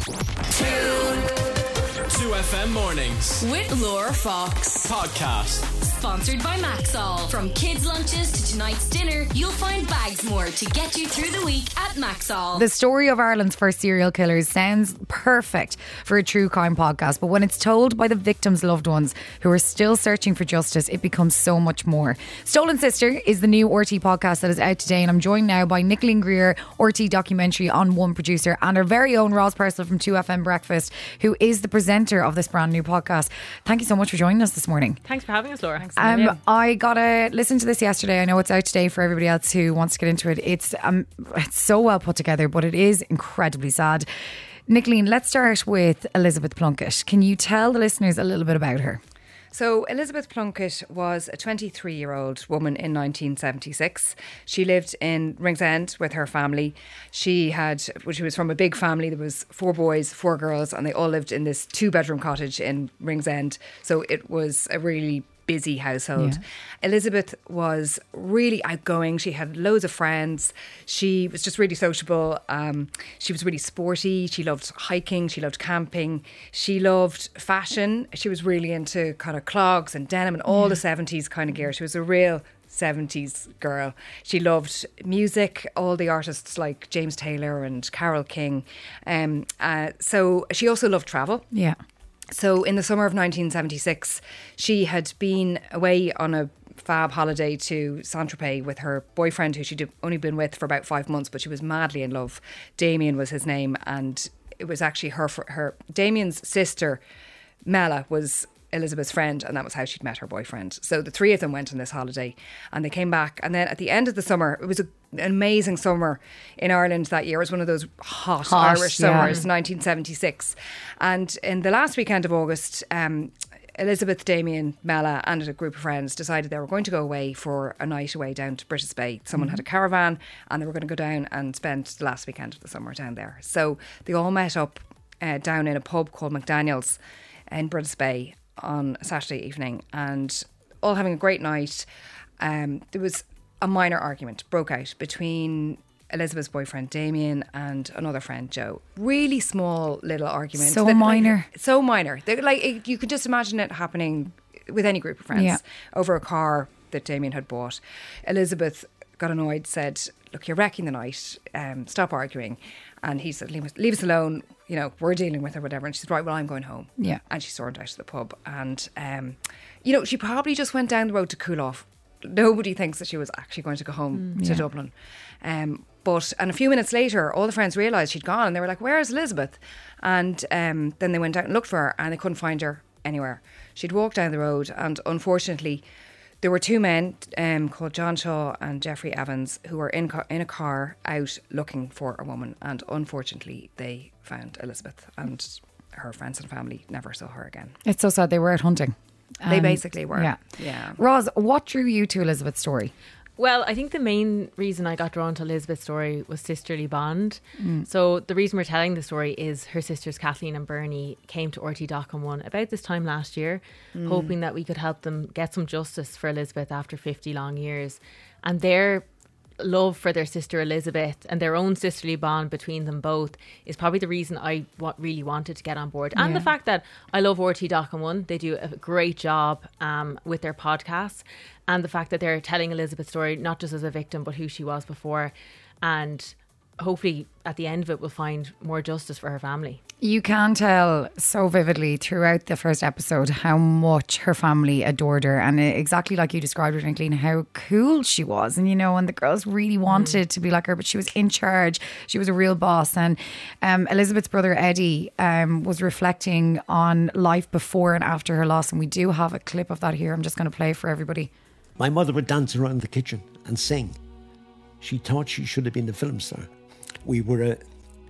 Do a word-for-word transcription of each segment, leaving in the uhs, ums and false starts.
two F M Mornings with Laura Fox. Podcast. Sponsored by Maxall. From kids' lunches to tonight's dinner, you'll find bags more to get you through the week at Maxall. The story of Ireland's first serial killers sounds perfect for a true crime podcast, but when it's told by the victims' loved ones who are still searching for justice, it becomes so much more. Stolen Sister is the new R T E podcast that is out today, and I'm joined now by Nicoline Greer, R T E documentary on One producer, and our very own Roz Purcell from two F M Breakfast, who is the presenter of this brand new podcast. Thank you so much for joining us this morning. Thanks for having us, Laura. Thanks Um, I got to listen to this yesterday. I know it's out today for everybody else who wants to get into it. It's um, it's so well put together, but it is incredibly sad. Nicoline, let's start with Elizabeth Plunkett. Can you tell the listeners a little bit about her? So Elizabeth Plunkett was a twenty-three-year-old woman in nineteen seventy-six. She lived in Ringsend with her family. She had, well, she was from a big family. There was four boys, four girls, and they all lived in this two-bedroom cottage in Ringsend. So it was a really busy household. Yeah. Elizabeth was really outgoing. She had loads of friends. She was just really sociable. Um, she was really sporty. She loved hiking. She loved camping. She loved fashion. She was really into kind of clogs and denim and all yeah. the seventies kind of gear. She was a real seventies girl. She loved music, all the artists like James Taylor and Carole King. Um, uh, so she also loved travel. Yeah. So in the summer of nineteen seventy-six, she had been away on a fab holiday to Saint-Tropez with her boyfriend, who she'd only been with for about five months, but she was madly in love. Damien was his name, and it was actually her, her Damien's sister, Mela, was Elizabeth's friend, and that was how she'd met her boyfriend. So the three of them went on this holiday, and they came back, and then at the end of the summer, it was a an amazing summer in Ireland that year. It was one of those hot, hot Irish summers, yeah. nineteen seventy-six. And in the last weekend of August, um, Elizabeth, Damien, Mela and a group of friends decided they were going to go away for a night away down to British Bay. Someone mm-hmm. had a caravan, and they were going to go down and spend the last weekend of the summer down there. So they all met up uh, down in a pub called McDaniel's in British Bay on a Saturday evening, and all having a great night. Um, there was a minor argument broke out between Elizabeth's boyfriend Damien and another friend Joe. Really small little argument. So that, minor. Like, so minor. They're, like it, you could just imagine it happening with any group of friends yeah. over a car that Damien had bought. Elizabeth got annoyed, said, "Look, you're wrecking the night. Um, stop arguing." And he said, leave us, leave us alone. You know, we're dealing with it or whatever. And she said, "Right, well, I'm going home." Yeah. And she stormed out of the pub. And, um, you know, she probably just went down the road to cool off. Nobody thinks that she was actually going to go home mm, to yeah. Dublin. Um, but, and a few minutes later, all the friends realised she'd gone, and they were like, "Where's Elizabeth?" And um, then they went out and looked for her, and they couldn't find her anywhere. She'd walked down the road, and unfortunately, there were two men um, called John Shaw and Jeffrey Evans who were in, ca- in a car out looking for a woman, and unfortunately, they found Elizabeth, and her friends and family never saw her again. It's so sad. They were out hunting. They um, basically were. Yeah. yeah. Roz, what drew you to Elizabeth's story? Well, I think the main reason I got drawn to Elizabeth's story was sisterly bond. Mm. So the reason we're telling the story is her sisters Kathleen and Bernie came to R T E Doc on One about this time last year, mm. hoping that we could help them get some justice for Elizabeth after fifty long years. And their love for their sister Elizabeth and their own sisterly bond between them both is probably the reason I what really wanted to get on board. And yeah. the fact that I love R T E Doc on One. They do a great job um, with their podcasts, and the fact that they're telling Elizabeth's story not just as a victim but who she was before, and hopefully at the end of it we'll find more justice for her family. You can tell so vividly throughout the first episode how much her family adored her, and exactly like you described her, Nicoline, how cool she was. And you know, and the girls really wanted mm. to be like her, but she was in charge. She was a real boss. And um, Elizabeth's brother Eddie um, was reflecting on life before and after her loss, and we do have a clip of that here. I'm just going to play for everybody. My mother would dance around the kitchen and sing. She thought she should have been a film star. We were a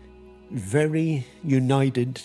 very united,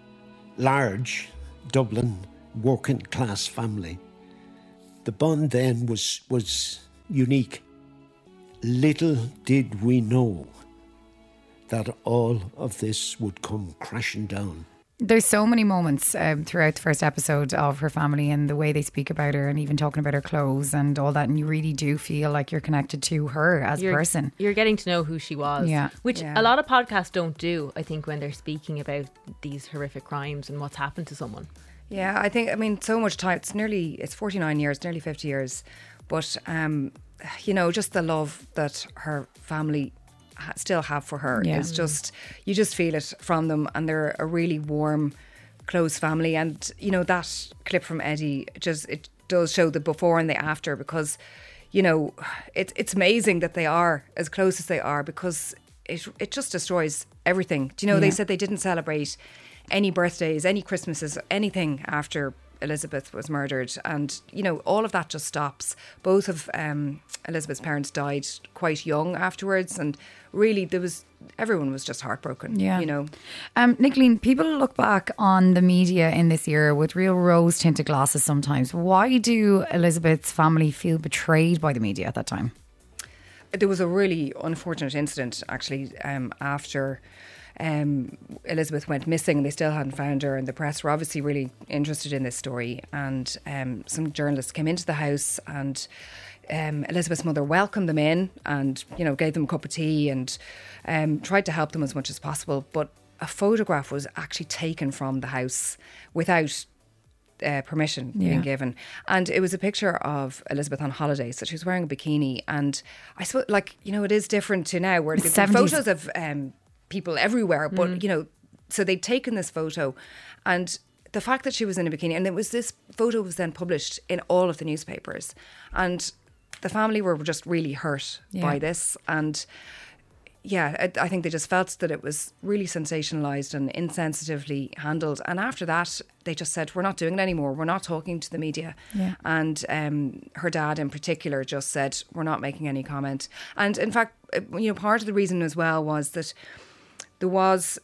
large Dublin working class family. The bond then was was unique. Little did we know that all of this would come crashing down. There's so many moments um, throughout the first episode of her family and the way they speak about her and even talking about her clothes and all that. And you really do feel like you're connected to her as you're, a person. You're getting to know who she was. Yeah. Which Yeah. a lot of podcasts don't do, I think, when they're speaking about these horrific crimes and what's happened to someone. Yeah, I think, I mean, so much time. It's nearly, it's forty-nine years, nearly fifty years. But, um, you know, just the love that her family ha- still have for her Yeah. is just, you just feel it from them. And they're a really warm, close family. And, you know, that clip from Eddie, just, it does show the before and the after, because, you know, it's it's amazing that they are as close as they are, because it, it just destroys everything. Do you know, Yeah. they said they didn't celebrate any birthdays, any Christmases, anything after Elizabeth was murdered. And, you know, all of that just stops. Both of um, Elizabeth's parents died quite young afterwards. And really, there was, everyone was just heartbroken, Yeah. you know. Um, Nicoline, people look back on the media in this era with real rose tinted glasses sometimes. Why do Elizabeth's family feel betrayed by the media at that time? There was a really unfortunate incident, actually, um, after um, Elizabeth went missing and they still hadn't found her, and the press were obviously really interested in this story. And um, some journalists came into the house, and um, Elizabeth's mother welcomed them in and, you know, gave them a cup of tea and um, tried to help them as much as possible. But a photograph was actually taken from the house without Uh, permission Yeah. being given, and it was a picture of Elizabeth on holiday. So she was wearing a bikini, and I suppose, like, you know, it is different to now, where It's there are seventies. photos of um, people everywhere. But you know, so they'd taken this photo, and the fact that she was in a bikini, and it was this photo was then published in all of the newspapers, and the family were just really hurt Yeah. by this. And yeah, I, I think they just felt that it was really sensationalised and insensitively handled. And after that, they just said, we're not doing it anymore. We're not talking to the media. Yeah. And um, her dad in particular just said, we're not making any comment. And in fact, uh, you know, part of the reason as well was that there was,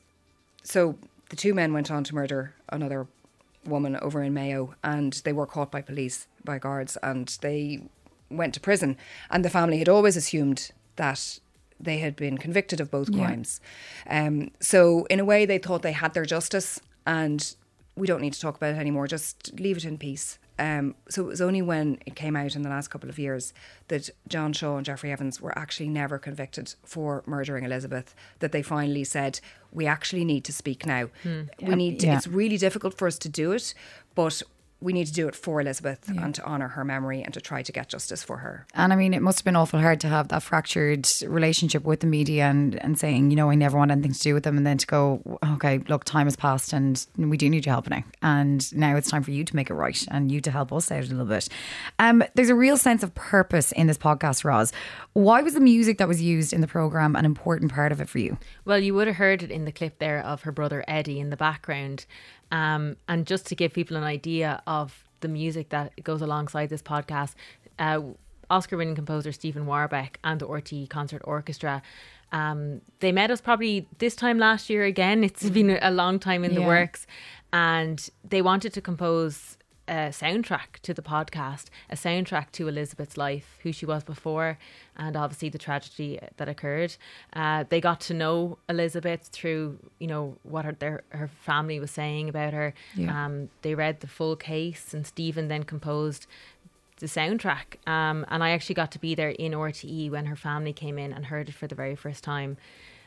so the two men went on to murder another woman over in Mayo, and they were caught by police, by guards, and they went to prison. And the family had always assumed that they had been convicted of both Yeah. crimes. Um, so in a way, they thought they had their justice, and we don't need to talk about it anymore. Just leave it in peace. Um, so it was only when it came out in the last couple of years that John Shaw and Jeffrey Evans were actually never convicted for murdering Elizabeth, that they finally said, we actually need to speak now. We need to, Yeah. it's really difficult for us to do it, but we need to do it for Elizabeth and to honour her memory and to try to get justice for her. And I mean, it must have been awful hard to have that fractured relationship with the media and, and saying, you know, I never want anything to do with them. And then to go, okay, look, time has passed and we do need your help now. And now it's time for you to make it right and you to help us out a little bit. Um, there's a real sense of purpose in this podcast, Roz. Why was the music that was used in the programme an important part of it for you? Well, you would have heard it in the clip there of her brother Eddie in the background. Um, and just to give people an idea of the music that goes alongside this podcast, uh, Oscar-winning composer Stephen Warbeck and the R T E Concert Orchestra, um, they met us probably this time last year again. It's been a long time in the Yeah. works, and they wanted to compose a soundtrack to the podcast, a soundtrack to Elizabeth's life, who she was before, and obviously the tragedy that occurred. Uh, they got to know Elizabeth through, you know, what her their, her family was saying about her. Yeah. Um, they read the full case, and Stephen then composed the soundtrack. Um, and I actually got to be there in R T E when her family came in and heard it for the very first time.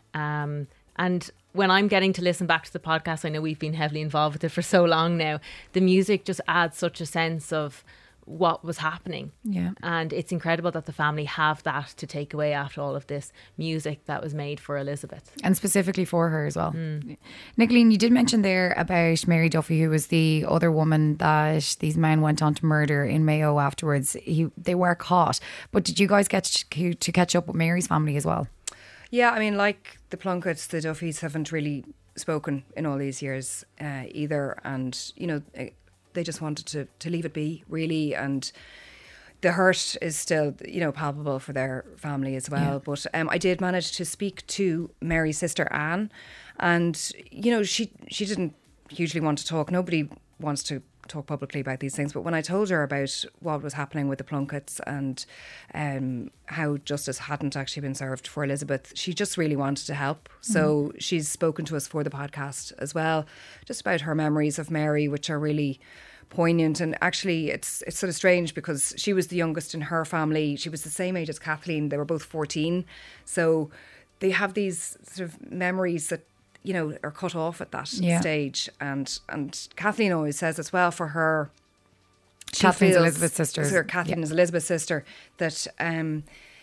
Um, and when I'm getting to listen back to the podcast, I know we've been heavily involved with it for so long now, the music just adds such a sense of what was happening. Yeah. And it's incredible that the family have that to take away after all of this music that was made for Elizabeth. And specifically for her as well. Nicoline, you did mention there about Mary Duffy, who was the other woman that these men went on to murder in Mayo afterwards. He, they were caught. But did you guys get to, to catch up with Mary's family as well? Yeah, I mean, like the Plunketts, the Duffys haven't really spoken in all these years uh, either. And, you know, eh, they just wanted to, to leave it be, really. And the hurt is still, you know, palpable for their family as well. Yeah. But um, I did manage to speak to Mary's sister, Anne. And, you know, she, she didn't hugely want to talk. Nobody wants to talk publicly about these things. But when I told her about what was happening with the Plunketts and um, how justice hadn't actually been served for Elizabeth, she just really wanted to help. So mm. she's spoken to us for the podcast as well, just about her memories of Mary, which are really poignant. And actually it's it's sort of strange because she was the youngest in her family. She was the same age as Kathleen. They were both fourteen. So they have these sort of memories that, you know, are cut off at that yeah. stage. And and Kathleen always says as well, for her, Kathleen's Elizabeth's sister. Her, Kathleen yeah. is Elizabeth's sister, that um,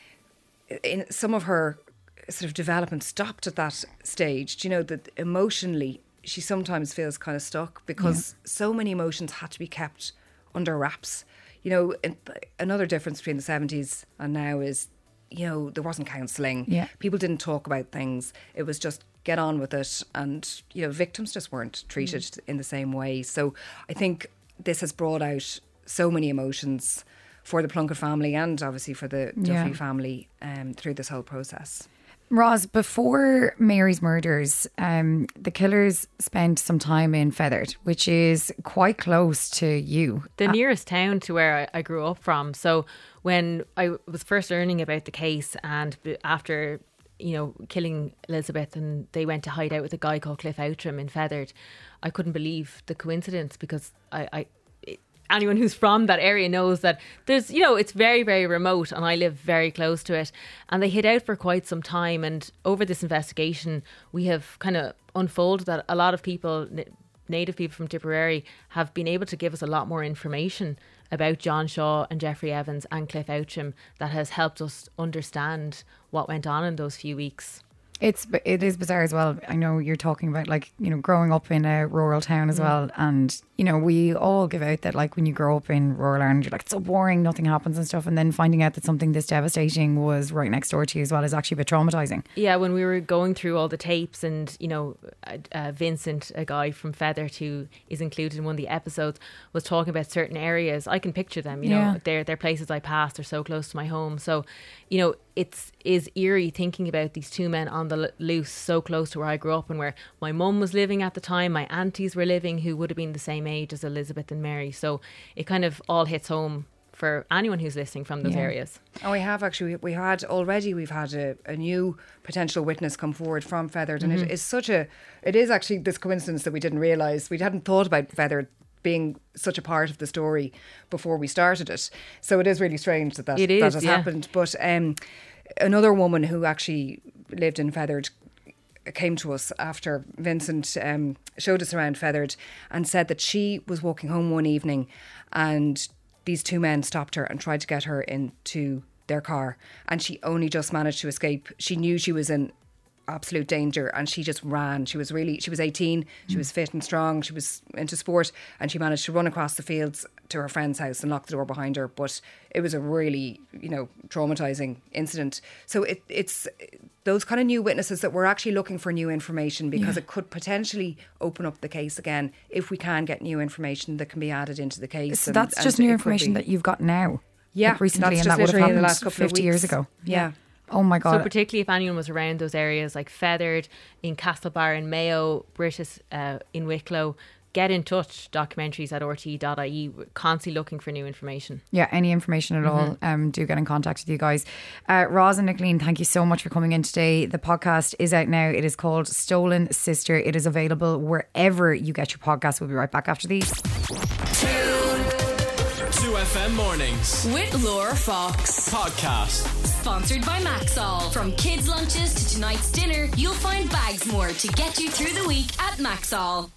in some of her sort of development stopped at that stage. Do you know, that emotionally she sometimes feels kind of stuck because yeah. so many emotions had to be kept under wraps. You know, and another difference between the seventies and now is, you know, there wasn't counselling. Yeah. People didn't talk about things. It was just get on with it. And, you know, victims just weren't treated mm. in the same way. So I think this has brought out so many emotions for the Plunkett family and obviously for the Duffy yeah. family um, through this whole process. Roz, before Mary's murders, um, the killers spent some time in Feathered, which is quite close to you. The uh, nearest town to where I, I grew up from. So when I was first learning about the case and after, you know, killing Elizabeth and they went to hide out with a guy called Cliff Outram in Feathered, I couldn't believe the coincidence because I... I anyone who's from that area knows that there's, you know, it's very, very remote and I live very close to it. And they hid out for quite some time. And over this investigation, we have kind of unfolded that a lot of people, native people from Tipperary, have been able to give us a lot more information about John Shaw and Jeffrey Evans and Cliff Outram that has helped us understand what went on in those few weeks. It's it is bizarre as well. I know you're talking about, like, you know, growing up in a rural town as mm. well, and you know, we all give out that, like, when you grow up in rural Ireland, you're like, it's so boring, nothing happens and stuff, and then finding out that something this devastating was right next door to you as well is actually a bit traumatizing. Yeah, when we were going through all the tapes, and you know, uh, Vincent, a guy from Feathered who is included in one of the episodes, was talking about certain areas. I can picture them. You yeah. know, they're they're places I passed. They're so close to my home. So, you know, it's is eerie thinking about these two men on the loose so close to where I grew up and where my mum was living at the time, my aunties were living who would have been the same age as Elizabeth and Mary. So it kind of all hits home for anyone who's listening from those yeah. areas. And we have actually, we had already, we've had a, a new potential witness come forward from Feathered, and mm-hmm. it is such a, it is actually this coincidence that we didn't realise. We hadn't thought about Feathered being such a part of the story before we started it. So it is really strange that that, it is, that has yeah. happened. But um, another woman who actually lived in Feathered came to us after Vincent um, showed us around Feathered and said that she was walking home one evening and these two men stopped her and tried to get her into their car, and she only just managed to escape. She knew she was in absolute danger and she just ran. She was really, she was eighteen, she was fit and strong, she was into sport, and she managed to run across the fields to her friend's house and lock the door behind her. But it was a really, you know, traumatizing incident. So it, it's those kind of new witnesses that we're actually looking for new information, because yeah. it could potentially open up the case again if we can get new information that can be added into the case. So and, that's just new information that you've got now. Yeah, like recently, that's and just that would have happened in the last couple fifty of years ago. Yeah. yeah. Oh my God. So particularly if anyone was around those areas like Feathered, in Castlebar, in Mayo, British, uh, in Wicklow, get in touch. Documentaries at r t dot i e. We're constantly looking for new information. Yeah, any information at mm-hmm. all, um, do get in contact with you guys. Uh, Roz and Nicoleen, thank you so much for coming in today. The podcast is out now. It is called Stolen Sister. It is available wherever you get your podcasts. We'll be right back after these. two F M Mornings with Laura Fox podcast, sponsored by Maxall. From kids lunches to tonight's dinner, you'll find bags more to get you through the week at Maxall.